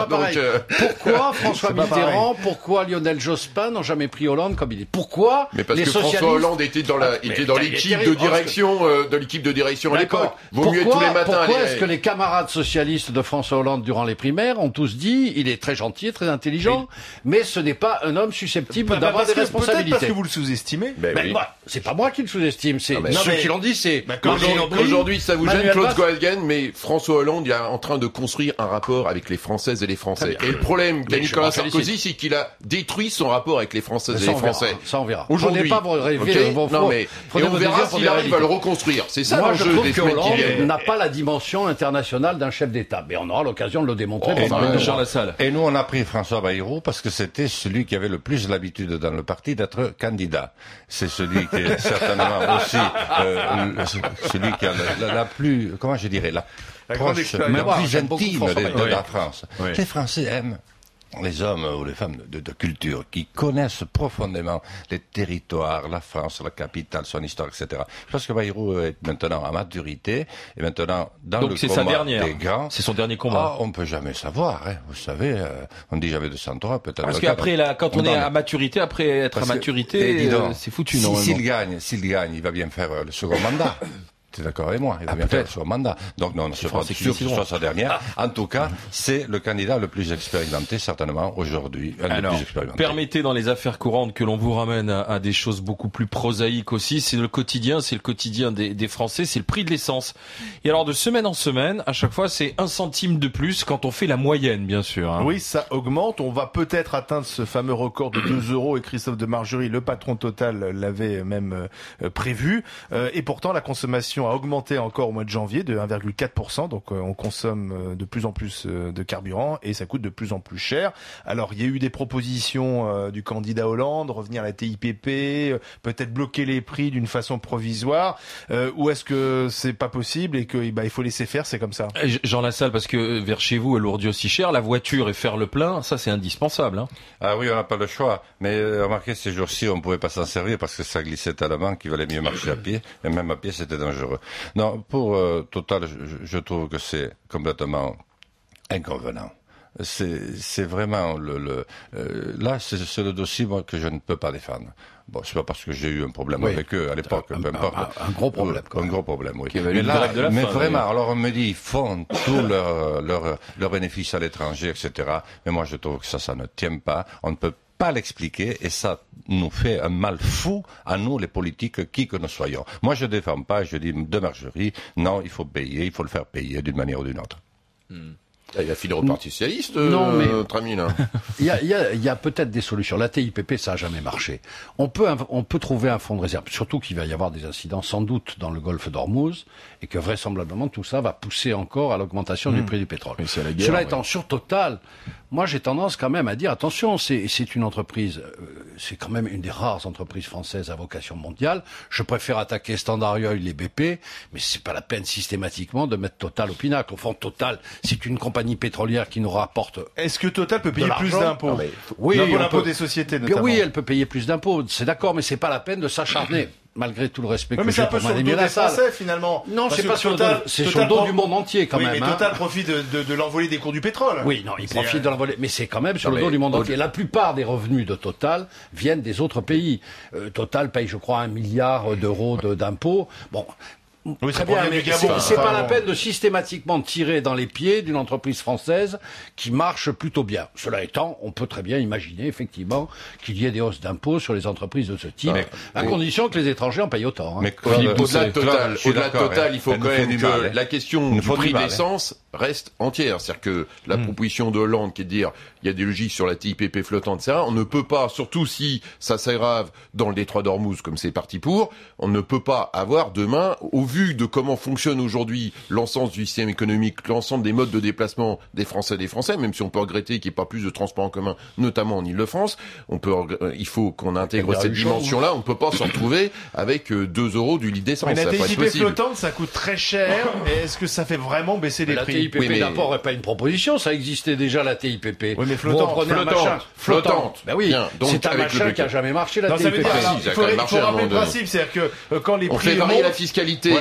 Euh... Pourquoi François Mitterrand, pourquoi Lionel Jospin n'ont jamais pris Hollande comme il est? Pourquoi Mais parce les que socialistes... François Hollande était dans la, ah, était dans l'équipe de direction, que... euh, de l'équipe de direction à l'époque. Vaut mieux tous les matins. Pourquoi aller... est-ce que les camarades socialistes de François Hollande durant les primaires ont tous dit il est très gentil, très intelligent, mais, mais ce n'est pas un homme susceptible bah, d'avoir des responsabilités. Peut-être parce que vous le sous-estimez. Ben ben, oui. moi, c'est pas moi qui le sous-estime, c'est non, ceux mais... qui l'ont dit, c'est ben, aujourd'hui ça vous gêne, Claude Goldgen, mais François Hollande il est en train de construire un rapport avec les Françaises et les Français. Et le problème qu'a Nicolas Sarkozy, c'est qu'il a détruit son rapport avec les Françaises et les Français. Ça on verra. Aujourd'hui. Pas vous rêver, okay. Non mais et on verra s'il arrive à le reconstruire. C'est ça l'enjeu des semaines qui viennent. N'a pas la dimension internationale d'un chef d'État, mais on aura l'occasion de le démontrer. Oh, pendant Jean Lassalle. Et nous on a pris François Bayrou parce que c'était celui qui avait le plus l'habitude dans le parti d'être candidat. C'est celui qui est certainement aussi euh, celui qui a la, la, la plus, comment je dirais, la, la proche, la plus intime de, de la France. Oui. Les Français aiment les hommes ou les femmes de, de culture qui connaissent profondément les territoires, la France, la capitale, son histoire, et cetera. Je pense que Bayrou est maintenant à maturité et maintenant dans Donc le c'est combat sa dernière. des grands. C'est son dernier combat. Ah, on peut jamais savoir. Hein. Vous savez, euh, on dit jamais deux cent trois, peut-être. Parce qu'après, là, quand on, on est à maturité, après être Parce à maturité, euh, c'est foutu, non? S'il gagne, s'il gagne, il va bien faire euh, le second mandat. T'es d'accord avec moi? Il va ah, bien faire son mandat. Donc non, je suis pas sûr que ce soit sa dernière. En tout cas, c'est le candidat le plus expérimenté, certainement, aujourd'hui. Un Alors, des plus expérimentés. Permettez dans les affaires courantes que l'on vous ramène à, à des choses beaucoup plus prosaïques aussi. C'est le quotidien, c'est le quotidien des, des Français, c'est le prix de l'essence. Et alors, de semaine en semaine, à chaque fois, c'est un centime de plus quand on fait la moyenne, bien sûr. Hein. Oui, ça augmente. On va peut-être atteindre ce fameux record de deux euros et Christophe de Margerie, le patron Total, l'avait même euh, prévu. Euh, et pourtant, la consommation a augmenté encore au mois de janvier de un virgule quatre pour cent, donc euh, on consomme euh, de plus en plus euh, de carburant et ça coûte de plus en plus cher. Alors il y a eu des propositions euh, du candidat Hollande, revenir à la T I P P, euh, peut-être bloquer les prix d'une façon provisoire, euh, ou est-ce que c'est pas possible et que bah, il faut laisser faire, c'est comme ça? Jean Lassalle, parce que vers chez vous, elle lourdit aussi cher, la voiture et faire le plein, ça c'est indispensable. Hein. Ah oui, on n'a pas le choix, mais euh, remarquez, ces jours-ci on pouvait pas s'en servir parce que ça glissait tellement qu'il valait mieux marcher à pied, et même à pied c'était dangereux. Non, pour euh, Total, je, je trouve que c'est complètement inconvenant. C'est, c'est vraiment le, le euh, là, c'est, c'est le dossier moi, que je ne peux pas défendre. Bon, c'est pas parce que j'ai eu un problème oui. avec eux à l'époque, un, peu importe. Un, un gros problème. Un, un gros problème, oui. Mais, là, mais fin, vraiment, oui. alors on me dit, ils font tous leurs leur, leur bénéfices à l'étranger, et cetera. Mais moi, je trouve que ça, ça ne tient pas. On ne peut pas l'expliquer et ça nous fait un mal fou à nous les politiques qui que nous soyons. Moi je défends pas, je dis de Margerie, non il faut payer, il faut le faire payer d'une manière ou d'une autre. Hmm. Il a filé au Parti Socialiste, non, mais notre ami là. Il y a, il y a, il y a peut-être des solutions. La T I P P, ça a jamais marché. On peut, on peut trouver un fonds de réserve. Surtout qu'il va y avoir des incidents sans doute dans le golfe d'Ormuz et que vraisemblablement tout ça va pousser encore à l'augmentation mmh. du prix du pétrole. Mais c'est la guerre, Cela ouais. étant sur Total, moi j'ai tendance quand même à dire attention, c'est, c'est une entreprise, euh, c'est quand même une des rares entreprises françaises à vocation mondiale. Je préfère attaquer Standard Oil, les B P, mais c'est pas la peine systématiquement de mettre Total au pinacle. Au fond, Total, c'est une compagnie pétrolière qui nous rapporte. Est-ce que Total peut payer plus d'impôts? mais, Oui, l'impôt, l'impôt peut, des sociétés notamment. Oui, elle peut payer plus d'impôts, c'est d'accord, mais c'est pas la peine de s'acharner. Malgré tout le respect ouais, que j'ai pour Madame Lassalle. Mais c'est un peu sur le dos des Français, finalement. Non, Parce c'est pas sur le dos, c'est Total sur le dos prend... du monde entier, quand oui, même. Oui, mais Total hein. profite de, de, de l'envolée des cours du pétrole. Oui, non, il c'est profite euh... de l'envolée, mais c'est quand même sur non, le dos du monde au... entier. La plupart des revenus de Total viennent des autres pays. Euh, Total paye, je crois, un milliard d'euros de, d'impôts. Bon. Oui, très bien, mais Gabon, c'est, c'est pas bon. la peine de systématiquement tirer dans les pieds d'une entreprise française qui marche plutôt bien. Cela étant, on peut très bien imaginer effectivement qu'il y ait des hausses d'impôts sur les entreprises de ce type, mais, à mais, condition que les étrangers en payent autant. Hein. Mais Philippe, au-delà de Total, au-delà de Total, il faut quand même que mal, la question du prix de l'essence reste entière. C'est-à-dire que la hmm. proposition de Hollande qui est de dire il y a des logiques sur la T I P P flottante, et cetera. On ne peut pas, surtout si ça s'aggrave dans le détroit d'Ormuz comme c'est parti pour, on ne peut pas avoir demain, au vu de comment fonctionne aujourd'hui l'ensemble du système économique, l'ensemble des modes de déplacement des Français et des Français, même si on peut regretter qu'il n'y ait pas plus de transports en commun, notamment en Ile-de-France, on peut, il faut qu'on intègre cette dimension-là. On ne peut pas se retrouver avec deux euros du litre d'essence. Mais la T I P P flottante, ça coûte très cher. Et est-ce que ça fait vraiment baisser les la prix? La T I P P oui, mais... d'abord n'est pas une proposition, ça existait déjà la T I P P. Oui, mais flottante. Flottante. Flottante. Ben oui. Bien. Donc, c'est un machin qui a jamais marché la non, T I P P. Ça veut dire, alors, il faut, il faut rappeler le principe, c'est-à-dire que euh, quand les on prix fait varier la fiscalité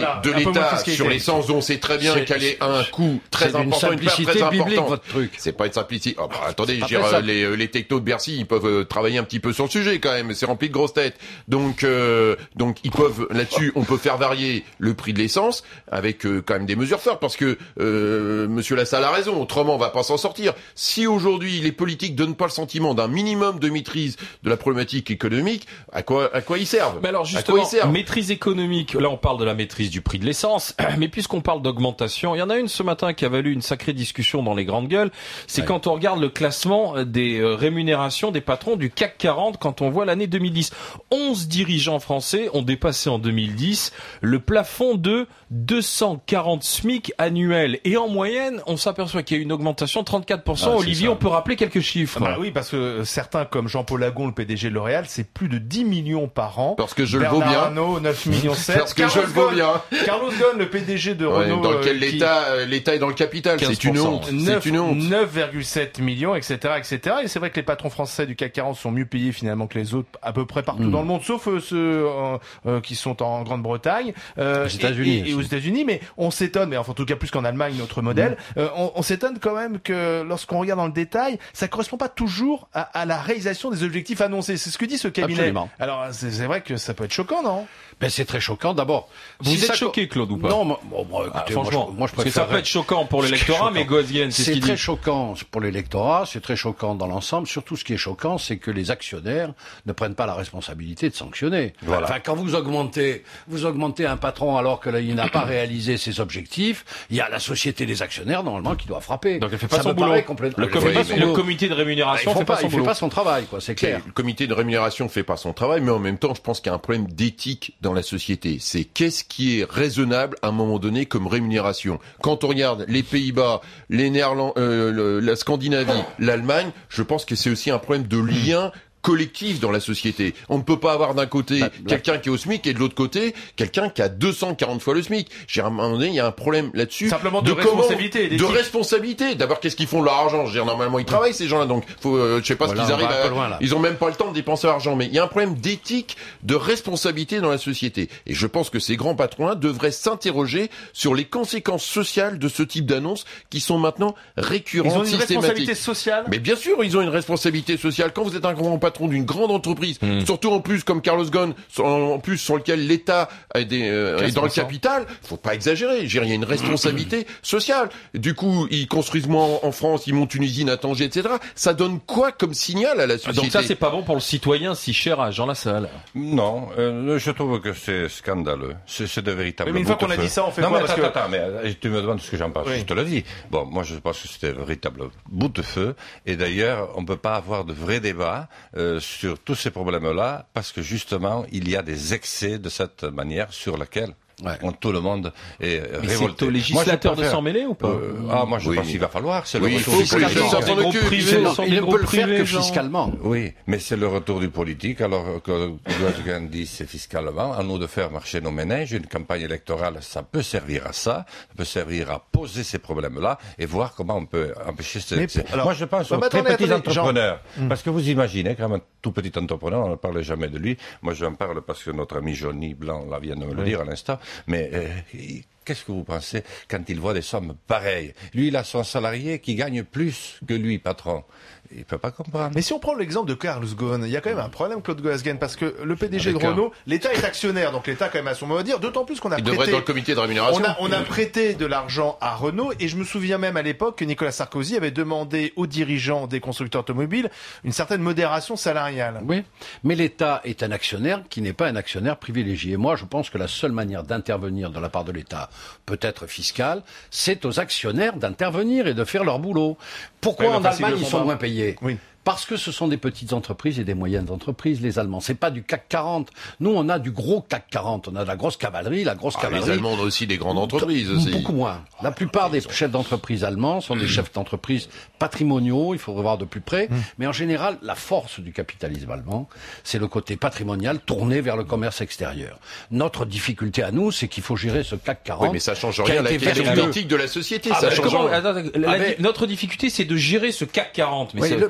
voilà, de un peu moins de l'État fiscalité. sur l'essence, dont on sait très bien C'est- qu'elle est un coût très c'est d'une important, une part simplicité très biblique, importante. votre truc. C'est pas une simplicité. Oh, bah, attendez, pas je veux dire, très euh, les, les technos de Bercy, ils peuvent euh, travailler un petit peu sur le sujet quand même. C'est rempli de grosses têtes. Donc, euh, donc ils peuvent là-dessus, on peut faire varier le prix de l'essence avec euh, quand même des mesures fortes, parce que euh, Monsieur Lassalle a raison. Autrement, on va pas s'en sortir. Si aujourd'hui les politiques donnent pas le sentiment d'un minimum de maîtrise de la problématique économique, à quoi, à quoi ils servent? Mais alors À quoi justement, ils servent maîtrise économique, là on parle de la maîtrise du prix de l'essence, mais puisqu'on parle d'augmentation, il y en a une ce matin qui a valu une sacrée discussion dans les grandes gueules, c'est Ouais. quand on regarde le classement des euh, rémunérations des patrons du C A C quarante, quand on voit l'année deux mille dix. onze dirigeants français ont dépassé en deux mille dix le plafond de deux cent quarante SMIC annuels. Et en moyenne, on s'aperçoit qu'il y a une augmentation de trente-quatre pour cent. Ah, c'est Olivier, ça. on peut rappeler quelques chiffres. Bah oui, parce que certains, comme Jean-Paul Agon, le P D G de L'Oréal, c'est plus de dix millions par an. Parce que je le vaux Bernard bien. Arnault, neuf millions sept. Parce que je le vaux bien. Carlos Ghosn, le P D G de Ouais, Renault, dans lequel euh, qui- l'État, euh, l'État est dans le capital. C'est une honte. neuf C'est une honte. neuf virgule sept millions, et cetera, et cetera. Et c'est vrai que les patrons français du C A C quarante sont mieux payés finalement que les autres, à peu près partout Mm. dans le monde, sauf euh, ceux euh, euh, qui sont en Grande-Bretagne, euh, Aux États-Unis et, et- et aux aussi. États-Unis. Mais on s'étonne, mais enfin, en tout cas plus qu'en Allemagne, notre modèle, euh, on, on s'étonne quand même que lorsqu'on regarde dans le détail, ça correspond pas toujours à, à la réalisation des objectifs annoncés. C'est ce que dit ce cabinet. Absolument. Alors c'est c'est vrai que ça peut être choquant, non? Ben, c'est très choquant. D'abord, Vous si êtes ça- choqué, Claude, ou pas? Non, moi, bon, moi, Ah, écoutez, moi, franchement, je, moi, je parce que ça peut préférerais- être choquant pour Ce qui est l'électorat, mais choquant. Gosien, c'est ce C'est qu'il très dit. choquant pour l'électorat, c'est très choquant dans l'ensemble. Surtout, ce qui est choquant, c'est que les actionnaires ne prennent pas la responsabilité de sanctionner. Voilà. Enfin, quand vous augmentez, vous augmentez un patron alors que là, il n'a pas réalisé ses objectifs, il y a la société des actionnaires normalement qui doit frapper. Donc elle fait pas Ça son me boulot. paraît complètement. Le, Elle fait comité, pas son le boulot. comité de Ils rémunération font fait pas, pas son il fait boulot. pas son travail, quoi. C'est clair. Le comité de rémunération fait pas son travail, mais en même temps, je pense qu'il y a un problème d'éthique dans la société. C'est qu'est-ce qui est raisonnable à un moment donné comme rémunération. Quand on regarde les Pays-Bas, les Néerlandais, euh, le- la Scandinavie, l'Allemagne, je pense que c'est aussi un problème de lien collectif dans la société. On ne peut pas avoir d'un côté Bah, quelqu'un qui est au SMIC et de l'autre côté quelqu'un qui a deux cent quarante fois le SMIC. J'ai à un moment donné, il y a un problème là-dessus. Simplement de de comment- responsabilité et de d'éthique. responsabilité. D'abord, qu'est-ce qu'ils font de leur argent? Je veux dire, normalement, ils travaillent ces gens-là, donc faut, euh, je sais pas Voilà, ce qu'ils on va arrivent un peu à. loin, là. Ils ont même pas le temps de dépenser l'argent. Mais il y a un problème d'éthique, de responsabilité dans la société. Et je pense que ces grands patrons-là devraient s'interroger sur les conséquences sociales de ce type d'annonces qui sont maintenant Ils récurrentes, ont une responsabilité systématiques. sociale. Mais bien sûr, ils ont une responsabilité sociale. Quand vous êtes un grand patron d'une grande entreprise, Mm. surtout en plus comme Carlos Ghosn, sur- en plus sur lequel l'État est, des, euh, est dans le quinze pour cent. capital, faut pas exagérer. Je veux dire, il y a une responsabilité sociale. Du coup, ils construisent moins en France, ils montent une usine à Tanger, et cetera. Ça donne quoi comme signal à la société? Donc ça, c'est pas bon pour le citoyen si cher à Jean Lassalle. Non, euh, je trouve que c'est scandaleux. C'est c'est de véritables Oui, mais une fois qu'on a boute-feu. dit ça, on fait non, quoi mais parce attends, que- attends, mais euh, tu me demandes ce que j'en pense. Oui. Je te le dis. Bon, moi, je pense que c'était un véritable bout de feu. Et d'ailleurs, on ne peut pas avoir de vrais débats euh, sur tous ces problèmes-là parce que justement, il y a des excès de cette manière sur laquelle Ouais. on- tout le monde est euh, Mais révolté. c'est au législateur Moi, je de s'en préfère- mêler ou pas? Euh, ah, moi, je Oui. pense qu'il va falloir. C'est Oui, le il retour faut du que les politique. gens s'en Des groupes occupent. privés, Non, sont il des ne groupes peut le faire privés, que genre. fiscalement. Oui, mais c'est le retour du politique. Alors que Gosgen dit c'est fiscalement, à nous de faire marcher nos ménages. Une campagne électorale, ça peut servir à ça, ça peut servir à poser ces problèmes-là et voir comment on peut empêcher ces... Mais ces- pour- alors- Moi, je pense Non, aux mais très attendez, petits attendez, Jean- entrepreneurs. Parce que vous imaginez, quand même, un tout petit entrepreneur, on ne parle jamais de lui. Moi, j'en parle parce que notre ami Johnny Blanc là, vient de me le dire à l'instant. Mais euh, il- qu'est-ce que vous pensez quand il voit des sommes pareilles? Lui, il a son salarié qui gagne plus que lui, patron. Il peut pas comprendre. Mais si on prend l'exemple de Carlos Ghosn, il y a quand même un problème, Claude Gosgen, parce que le P D G Avec de un- Renault, l'État est actionnaire, donc l'État quand même a son mot à dire, d'autant plus qu'on a Il devrait prêté... être dans le comité de rémunération. On a, on a prêté de l'argent à Renault, et je me souviens même à l'époque que Nicolas Sarkozy avait demandé aux dirigeants des constructeurs automobiles une certaine modération salariale. Oui, mais l'État est un actionnaire qui n'est pas un actionnaire privilégié. Moi, je pense que la seule manière d'intervenir de la part de l'État, peut-être fiscale, c'est aux actionnaires d'intervenir et de faire leur boulot. Pourquoi Ouais, mais en enfin, s'ils Allemagne le ils font sont pas. moins payés? Oui. Parce que ce sont des petites entreprises et des moyennes entreprises, les Allemands. C'est pas du C A C quarante. Nous, on a du gros C A C quarante. On a de la grosse cavalerie, la grosse Ah, cavalerie. les Allemands ont aussi des grandes entreprises. aussi. Beaucoup moins. La plupart des chefs d'entreprise allemands sont des chefs d'entreprise patrimoniaux, il faudrait voir de plus près. Mais en général, la force du capitalisme allemand, c'est le côté patrimonial tourné vers le commerce extérieur. Notre difficulté à nous, c'est qu'il faut gérer ce C A C quarante. Oui, mais ça change qui a rien à la été question vertueux. politique de la société. Ah, ça bah, change comment- rien. attends, attends, la- Ah, mais- Notre difficulté, c'est de gérer ce C A C quarante. Mais Oui, c'est- le- parce que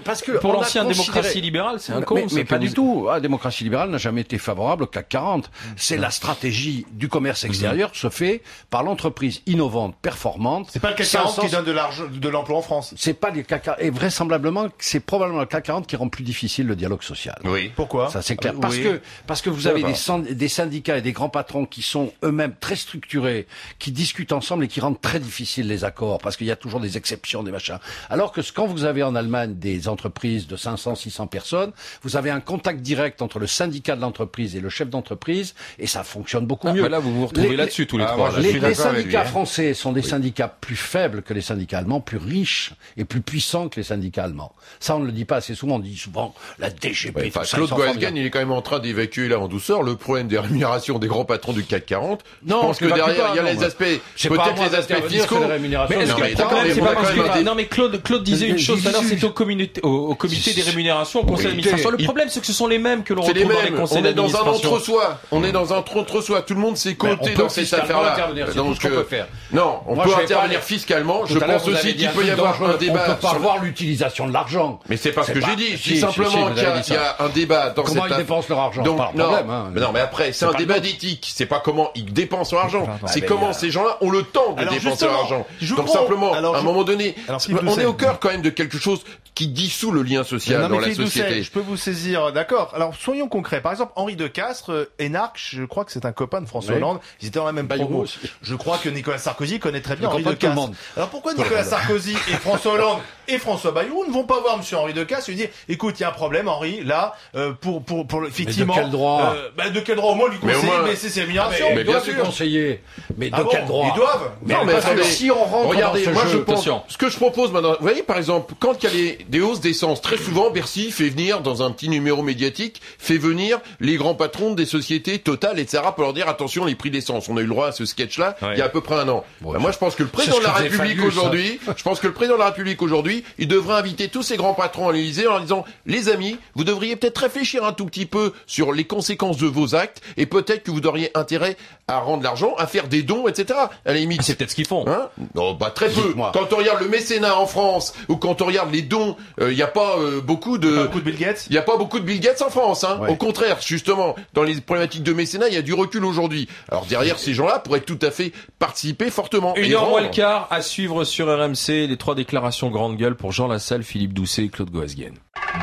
pour l'ancienne démocratie libérale, c'est un con. Mais, mais pas du tout. La démocratie libérale n'a jamais été favorable au C A C quarante. C'est la stratégie du commerce extérieur se fait par l'entreprise innovante, performante. C'est pas le C A C quarante qui donne de l'argent, de l'emploi en France. C'est pas les C A C quarante. Et vraisemblablement, c'est probablement le C A C quarante qui rend plus difficile le dialogue social. Oui. Pourquoi? Ça, c'est clair. Parce oui. que, parce que vous avez des, des syndicats et des grands patrons qui sont eux-mêmes très structurés, qui discutent ensemble et qui rendent très difficiles les accords, parce qu'il y a toujours des exceptions, des machins. Alors que quand vous avez en Allemagne des entreprises de cinq cents, six cents personnes, vous avez un contact direct entre le syndicat de l'entreprise et le chef d'entreprise, et ça fonctionne beaucoup ah, mieux. Bah là, vous vous retrouvez les, là-dessus tous les ah, trois. moi, Là. Les, les syndicats lui, hein. français sont des oui. syndicats plus faibles que les syndicats allemands, plus riches et plus puissants que les syndicats allemands. Ça, on ne le dit pas assez souvent. On dit souvent la D G P. Ouais, tout ça, Claude ils sont Goasguen, formidables. il est quand même en train d'évacuer là en douceur le problème des rémunérations des grands patrons du C A C quarante. Non, je pense je que l'évacue derrière, pas, il y a non, les moi. aspects, C'est pas à peut-être moi les aspects d'intervenir fiscaux. sur les rémunérations. Mais est-ce Non, que mais le problème, d'accord, c'est mais pas on a parce quand même que... des- Non, mais Claude, Claude disait une chose tout à l'heure, c'était au comité, au, au comité des rémunérations, au conseil Oui. d'administration. Le Il- problème, c'est que ce sont les mêmes que l'on C'est les retrouve dans les mêmes. conseils On est dans un d'administration. entre-soi. On est dans un entre-soi. Tout le monde s'est Ben, coté on peut dans cette fiscalement affaire-là. intervenir, c'est tout Donc, ce qu'on euh, peut faire. Non, on Moi, peut je vais intervenir parler- fiscalement. Tout Je à l'heure, pense vous avez aussi dit qu'il un peut truc y avoir dangereux. un débat. On peut pas sur- voir l'utilisation de l'argent. Mais c'est pas ce C'est que pas- j'ai dit. Je si, dis si, simplement si, vous qu'il y, a- avez dit il y a un débat dans Comment cette ils affaire. dépensent leur argent? Donc, Pas un non, problème, hein. mais non, mais après, c'est C'est un pas débat le d'éthique. C'est pas comment ils dépensent leur argent. Ah, C'est ben, comment euh, ces gens-là ont le temps de Alors, dépenser justement, leur argent. je Donc crois- simplement, alors, à un je- moment donné, Alors, Philippe on est Doucet. au cœur quand même de quelque chose qui dissout le lien social Non, mais dans la Philippe société. Doucet, je peux vous saisir, d'accord. Alors, soyons concrets. Par exemple, Henri de Castres, euh, Énarque, je crois que c'est un copain de François Oui. Hollande. Ils étaient dans la même Bayrou promo. aussi. Je crois que Nicolas Sarkozy connaît très bien Le Henri de copain de tout le Castres. monde. Alors, pourquoi Nicolas Sarkozy et François Hollande et François Bayrou ne vont pas voir monsieur Henri de Castres et lui dire, écoute, il y a un problème, Henri, là, euh, pour, pour, pour, effectivement. quel droit euh, bah, de quel droit? Au moins, lui Mais au conseiller, moins- mais c'est ses rémunérations. mais Ils bien doivent sûr. se conseiller. Mais de Ah bon, quel droit? ils doivent. Mais Non, mais parce que attendez. si on rentre Regardez, dans ce moi jeu, je pense, attention. ce que je propose maintenant, vous voyez par exemple, quand il y a les, des hausses d'essence, très souvent Bercy fait venir dans un petit numéro médiatique, fait venir les grands patrons des sociétés Total, et cetera pour leur dire attention les prix d'essence. On a eu le droit à ce sketch-là Ouais. il y a à peu près un an. Bon, Ben, moi je pense que le président c'est de la ce que faisait République Fabius, aujourd'hui, je pense que le président de la République aujourd'hui, il devrait inviter tous ces grands patrons à l'Élysée en leur disant les amis, vous devriez peut-être réfléchir un tout petit peu sur les conséquences de vos actes et peut-être que vous auriez intérêt à rendre l'argent, à faire des dons, et cetera. À la limite. C'est peut-être ce qu'ils font. Hein non, bah très peu. Dites-moi. Quand on regarde le mécénat en France ou quand on regarde les dons, il euh, n'y a pas euh, beaucoup de, Un coup de Bill Gates. il y a pas beaucoup de Bill Gates en France. Hein. Ouais. Au contraire, justement, dans les problématiques de mécénat, il y a du recul aujourd'hui. Alors derrière ces gens-là pourraient tout à fait participer fortement. Une et heure moins rendre. le quart à suivre sur R M C, les trois déclarations grande gueule pour Jean Lassalle, Philippe Doucet et Claude Goasguen.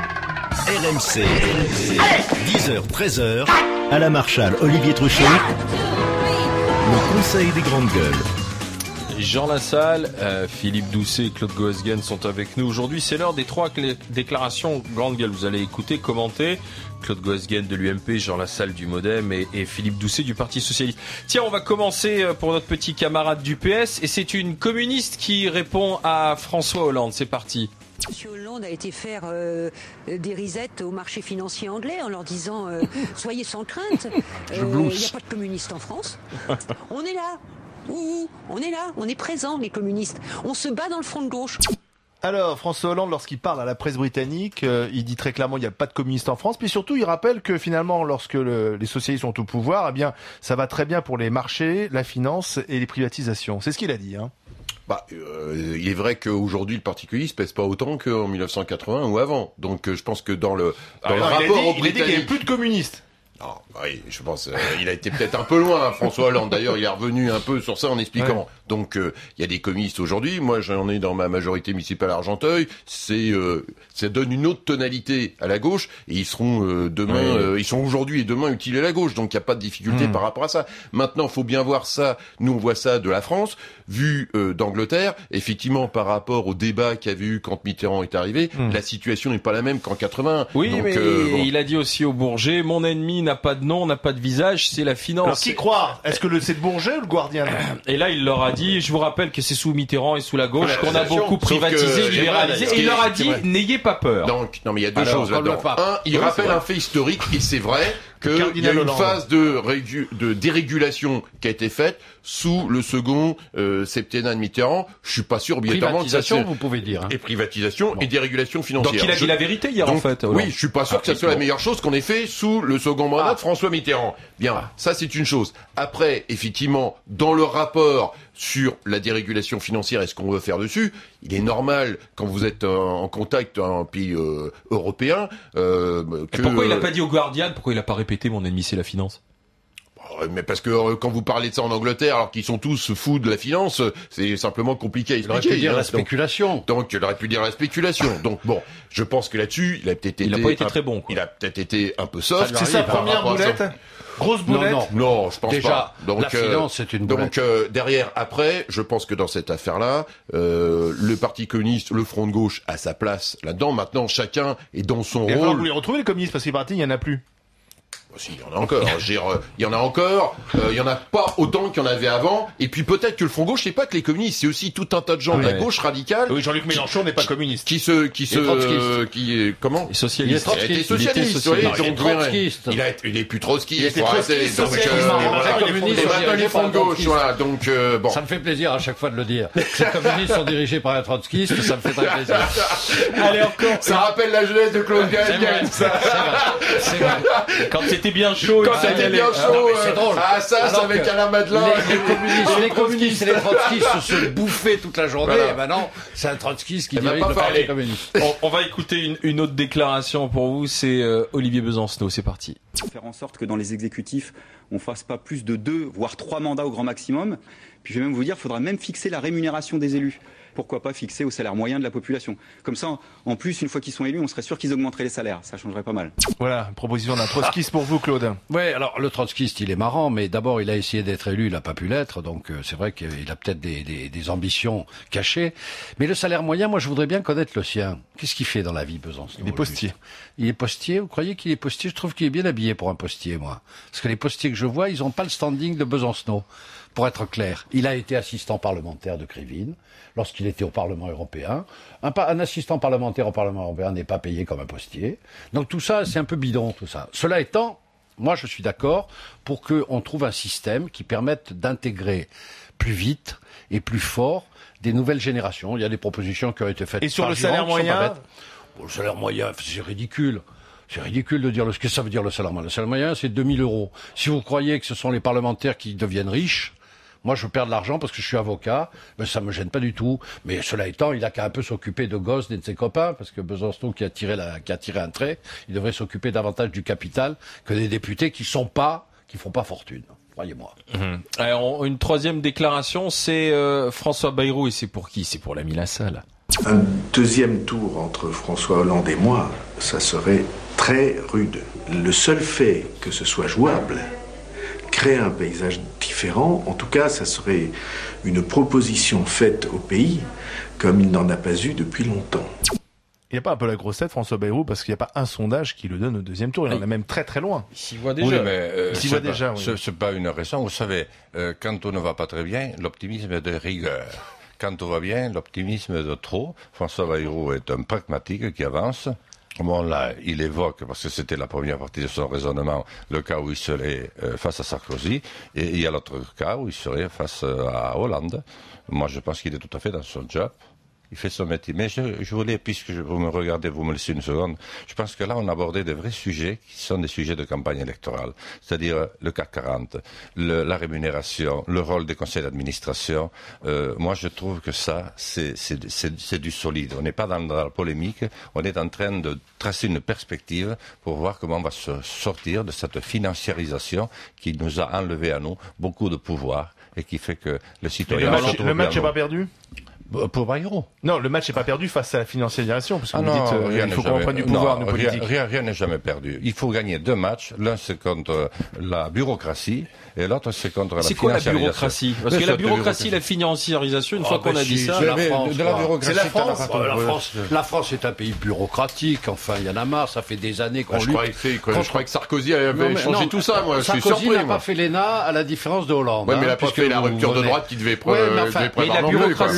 R M C, dix heures treize heures, Alain Marchal, Olivier Truchot, le conseil des grandes gueules. Jean Lassalle, euh, Philippe Doucet et Claude Goasguen sont avec nous aujourd'hui. C'est l'heure des trois clé- déclarations grande gueule. Vous allez écouter, commenter. Claude Goasguen de l'U M P, Jean Lassalle du Modem et, et Philippe Doucet du Parti Socialiste. Tiens, on va commencer euh, pour notre petit camarade du P S et c'est une communiste qui répond à François Hollande. C'est parti. Monsieur Hollande a été faire euh, des risettes au marché financier anglais en leur disant euh, soyez sans crainte, il n'y a pas de communistes en France. On est là, Ouh, on est là, on est présents les communistes. On se bat dans le front de gauche. Alors, François Hollande, lorsqu'il parle à la presse britannique, euh, il dit très clairement qu'il n'y a pas de communistes en France. Puis surtout, il rappelle que finalement, lorsque le, les socialistes sont au pouvoir, eh bien, ça va très bien pour les marchés, la finance et les privatisations. C'est ce qu'il a dit, hein. Bah, euh, il est vrai qu'aujourd'hui le Parti communiste pèse pas autant qu'en mille neuf cent quatre-vingts ou avant. Donc euh, je pense que dans le, dans Ah, le non, rapport il a dit, aux il a dit qu'il n'y avait Britanniques. plus de communistes. Non, bah oui, je pense, euh, il a été peut-être un peu loin, hein, François Hollande. D'ailleurs, il est revenu un peu sur ça en expliquant. Ouais. Donc, euh, il y a des communistes aujourd'hui. Moi, j'en ai dans ma majorité municipale à Argenteuil. C'est, euh, ça donne une autre tonalité à la gauche. Et ils seront euh, demain, Ouais. euh, ils sont aujourd'hui et demain utiles à la gauche. Donc, il n'y a pas de difficulté Mmh. par rapport à ça. Maintenant, faut bien voir ça. Nous, on voit ça de la France, vu euh, d'Angleterre. Effectivement, par rapport au débat qu'il y avait eu quand Mitterrand est arrivé, Mmh. la situation n'est pas la même qu'en quatre-vingts. Oui, Donc, mais euh, bon. il a dit aussi au Bourget, mon ennemi n'a pas de nom, n'a pas de visage, c'est la finance. Alors, qui croire? Est-ce que le, c'est le Bourget ou le Guardian? Et là, il leur a dit, je vous rappelle que c'est sous Mitterrand et sous la gauche Ouais, qu'on a attention. beaucoup Sauf que, privatisé, c'est libéralisé. vrai, Et il leur a c'est dit, vrai. n'ayez pas peur. Donc, non, mais il y a deux Alors, choses là-dedans. parle pas. Un, il Oui, c'est rappelle vrai. un fait historique, et c'est vrai qu'il y a Cardinal une Hollande. phase de, régu- de dérégulation qui a été faite sous le second euh, septennat de Mitterrand. Je suis pas sûr, obligatoirement, que ça Privatisation, se... vous pouvez dire. Hein. Et privatisation et dérégulation financière. Donc il a dit Je- la vérité hier, Donc, en fait. Hollande. oui, je suis pas sûr Ah, que ça soit bon. la meilleure chose qu'on ait fait sous le second mandat Ah. de François Mitterrand. Bien, ça c'est une chose. Après, effectivement, dans le rapport sur la dérégulation financière et ce qu'on veut faire dessus, il est normal, quand vous êtes en contact un pays euh, européen... Euh, que, et pourquoi il n'a pas dit au Guardian, pourquoi il n'a pas répété « mon ennemi c'est la finance » ? Mais parce que euh, quand vous parlez de ça en Angleterre, alors qu'ils sont tous fous de la finance, c'est simplement compliqué à expliquer. Il aurait pu dire hein, la spéculation. Donc, donc, il aurait pu dire la spéculation. Donc bon, je pense que là-dessus, il a peut-être été... Il n'a pas été un, très bon, quoi. Il a peut-être été un peu soft. C'est sa première boulette. Grosse boulette. Non, non, non, je pense Déjà, pas. Donc, la finance, c'est une boulette. Donc euh, derrière, après, je pense que dans cette affaire-là, euh, le Parti communiste, le Front de gauche, a sa place là-dedans. Maintenant, chacun est dans son Et rôle. vous les retrouvez les communistes parce qu'il est parti, il y en a plus. Si, il y en a encore. Je veux dire, il y en a encore. Euh, il y en a pas autant qu'il y en avait avant. Et puis peut-être que le Front gauche, c'est pas que les communistes, c'est aussi tout un tas de gens ouais. de la gauche radicale. Oui, Jean-Luc Mélenchon n'est pas communiste. Qui se, qui se, euh, qui est comment Il est socialiste. Il, il était socialiste. Il était oui, socialiste. donc, il est trotskiste. Il, a, il est plus trotskiste. Il était trotskiste, donc, socialiste, euh, mais voilà. maintenant, communiste, Et maintenant les Front de gauche, trotskiste. voilà. Donc euh, bon. Ça me fait plaisir à chaque fois de le dire. Les communistes sont dirigés par un trotskiste, ça me fait très plaisir. Allez, encore. Ça rappelle la jeunesse de Claude Gaël. C'est vrai. C'est vrai. Quand c'était bien chaud, Quand il fallait c'était aller. bien chaud, mais c'est euh, drôle. ah ça, c'est Alors avec que Alain Madelin. Les, les communistes, les communistes et les trotskistes se bouffaient toute la journée. Voilà. Et maintenant, c'est un trotskiste qui Elle m'a dirige pas le parti parlé. communiste. On, on va écouter une, une autre déclaration pour vous, c'est euh, Olivier Besancenot, c'est parti. Faire en sorte que dans les exécutifs, on fasse pas plus de deux, voire trois mandats au grand maximum. Puis je vais même vous dire, il faudra même fixer la rémunération des élus. Pourquoi pas fixer au salaire moyen de la population. Comme ça, en plus, une fois qu'ils sont élus, on serait sûr qu'ils augmenteraient les salaires. Ça changerait pas mal. Voilà, une proposition d'un trotskiste pour vous, Claude. Ouais, alors le trotskiste, il est marrant, mais d'abord, il a essayé d'être élu, il n'a pas pu l'être, donc euh, c'est vrai qu'il a peut-être des, des, des ambitions cachées. Mais le salaire moyen, moi, je voudrais bien connaître le sien. Qu'est-ce qu'il fait dans la vie, Besancenot? Il est postier. Il est postier. Vous croyez qu'il est postier? Je trouve qu'il est bien habillé pour un postier, moi. Parce que les postiers que je vois, ils n'ont pas le standing de Besancenot. Pour être clair, il a été assistant parlementaire de Krivine lorsqu'il était au Parlement européen. Un, un assistant parlementaire au Parlement européen n'est pas payé comme un postier. Donc tout ça, c'est un peu bidon, tout ça. Cela étant, moi je suis d'accord pour qu'on trouve un système qui permette d'intégrer plus vite et plus fort des nouvelles générations. Il y a des propositions qui ont été faites. Et sur par le Giron, salaire qui sont pas moyen bêtes. Bon, le salaire moyen, c'est ridicule. C'est ridicule de dire le, ce que ça veut dire le salaire moyen. Le salaire moyen, c'est deux mille euros. Si vous croyez que ce sont les parlementaires qui deviennent riches, moi, je perds de l'argent parce que je suis avocat, mais ça me gêne pas du tout. Mais cela étant, il a qu'à un peu s'occuper de gosses et de ses copains, parce que Besancenot qui a tiré la, qui a tiré un trait, il devrait s'occuper davantage du capital que des députés qui sont pas, qui font pas fortune. Croyez-moi. Mmh. Alors, une troisième déclaration, c'est euh, François Bayrou, et c'est pour qui? C'est pour l'ami Lassalle. Un deuxième tour entre François Hollande et moi, ça serait très rude. Le seul fait que ce soit jouable créer un paysage différent, en tout cas, ça serait une proposition faite au pays comme il n'en a pas eu depuis longtemps. Il n'y a pas un peu la grosse tête, François Bayrou, parce qu'il n'y a pas un sondage qui le donne au deuxième tour. Il en a même très très loin. Il s'y voit déjà. Oui, mais euh, Il s'y c'est voit pas- déjà, oui. c'est- C'est pas une raison. Vous savez, euh, quand on ne va pas très bien, l'optimisme est de rigueur. Quand tout va bien, l'optimisme est de trop. François Bayrou est un pragmatique qui avance. Bon, là, il évoque, parce que c'était la première partie de son raisonnement, le cas où il serait euh, face à Sarkozy, et il y a l'autre cas où il serait face euh, à Hollande. Moi, je pense qu'il est tout à fait dans son job. Il fait son métier. Mais je, je voulais, puisque je- vous me regardez, vous me laissez une seconde, je pense que là, on abordait des vrais sujets qui sont des sujets de campagne électorale. C'est-à-dire euh, le C A C quarante, le, la rémunération, le rôle des conseils d'administration. Euh, moi, je trouve que ça, c'est, c'est, c'est, c'est du solide. On n'est pas dans, dans la polémique, on est en train de tracer une perspective pour voir comment on va se sortir de cette financiarisation qui nous a enlevé à nous beaucoup de pouvoir et qui fait que le Et citoyen... le se match, retrouve le match bien n'est pas loin. perdu? Pour Bayrou. Non, le match n'est pas perdu face à la financiarisation, parce que Ah vous non, dites euh, rien il n'est faut qu'on jamais- reprenne du non, pouvoir, du rien- politique. Rien rien n'est jamais perdu. Il faut gagner deux matchs. L'un, c'est contre la bureaucratie, et l'autre, c'est contre la C'est quoi la financiarisation. bureaucratie? Parce Mais que la c'est bureaucratie, la financiarisation, une Ah, fois qu'on bah a dit si, ça, c'est la Mais France, de la quoi. bureaucratie, C'est la t'en as France. pas Oh, la, trouvé. France, la France est un pays bureaucratique, enfin, il y en a marre, ça fait des années qu'on Bah, je, lutte. croyais que, c'est- que- contre- je croyais que Sarkozy avait Non, mais changé non, tout ça, moi. Je suis Sarkozy surpris, n'a moi. pas fait l'E N A à la différence de Hollande. Ouais, mais il hein, a pas puisque fait la vous rupture de venez- droite qui devait, Ouais, mais euh, enfin, devait mais prévoir la l'anglais, quoi. bureaucratie, Le Claude Conseil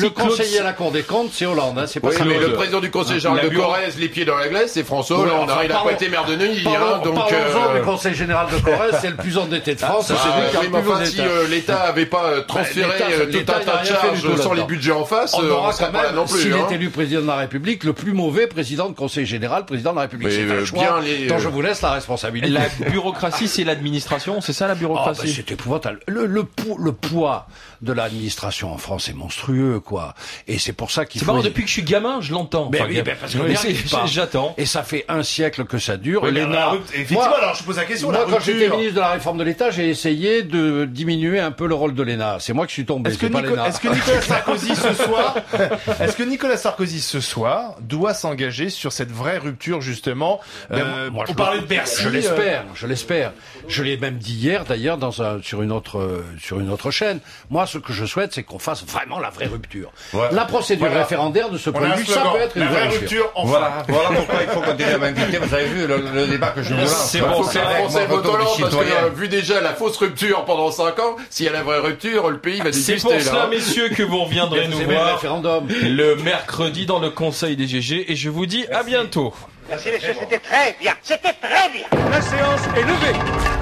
conseiller à la Cour des comptes, c'est Hollande, hein, c'est pas oui, ça. mais le président du Conseil général de Corrèze, les pieds dans la glace, c'est François Hollande. Oui, enfin, il n'a pas été maire de Neuilly, hein, donc. Parlons-en euh... du Conseil général de Corrèze, c'est le plus endetté de France, ah, c'est celui qui a oui, le mais plus enfin, si euh, l'État avait pas transféré bah, tout un tas de charges sans les budgets en face, on aura serait quand pas là même, non plus. S'il hein. est élu président de la République, le plus mauvais président de Conseil général, président de la République. Mais c'est un euh, choix bien les, dont euh... je vous laisse la responsabilité. La bureaucratie, c'est l'administration, c'est ça la bureaucratie? Oh, bah, c'est épouvantable. Le, le, le poids de l'administration en France est monstrueux, quoi. Et c'est pour ça qu'il faut... C'est marrant, depuis que je suis gamin, je l'entends. Mais enfin, oui, ben parce que oui, j'attends. Et ça fait un siècle que ça dure. Oui, les la rupt... Effectivement, moi, alors je pose la question. Moi, la quand rupture... j'étais ministre de la Réforme de l'État, j'ai essayé de diminuer un peu le rôle de l'État. C'est moi qui suis tombé. Est-ce que, Nico... Nico... Est-ce que Nicolas Sarkozy ce soir, est-ce que Nicolas Sarkozy ce soir doit s'engager sur cette vraie rupture justement euh, moi, pour je parler de Bercy? Je l'espère, euh... je l'espère. Je l'ai même dit hier, d'ailleurs, dans un, sur une autre, euh, sur une autre chaîne. Moi, ce que je souhaite, c'est qu'on fasse vraiment la vraie rupture. Ouais. La procédure voilà. référendaire, de ce point de vue, ça peut être une la vraie rupture. rupture. Enfin. Voilà, voilà pourquoi il faut continuer à m'inviter. Vous avez vu le, le débat que je vous lance. C'est bon, c'est français votant parce que euh, vu déjà la fausse rupture pendant cinq ans, s'il y a la vraie rupture, le pays va déguster. C'est pour cela, là. messieurs, que vous reviendrez nous voir le, le mercredi dans le Conseil des G G et je vous dis Merci. à bientôt. Merci messieurs, c'était très bien, c'était très bien. La séance est levée.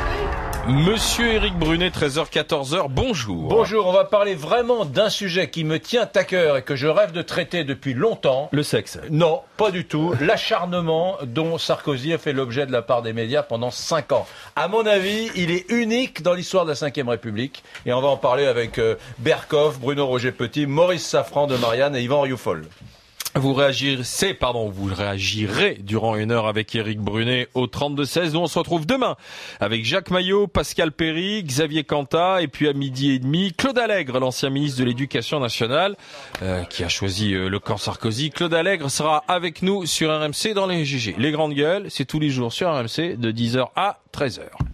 Monsieur Éric Brunet, treize heures quatorze heures, bonjour. Bonjour, on va parler vraiment d'un sujet qui me tient à cœur et que je rêve de traiter depuis longtemps. Le sexe. Non, pas du tout. L'acharnement dont Sarkozy a fait l'objet de la part des médias pendant cinq ans. À mon avis, il est unique dans l'histoire de la cinquième République. Et on va en parler avec euh, Berkoff, Bruno Roger-Petit, Maurice Safran de Marianne et Yvan Rioufol. Vous réagirez, pardon, vous réagirez durant une heure avec Éric Brunet au trente-deux seize. Nous, on se retrouve demain avec Jacques Maillot, Pascal Perry, Xavier Cantat et puis à midi et demi, Claude Allègre, l'ancien ministre de l'Éducation nationale, euh, qui a choisi euh, le camp Sarkozy. Claude Allègre sera avec nous sur R M C dans les G G. Les grandes gueules, c'est tous les jours sur R M C de dix heures à treize heures.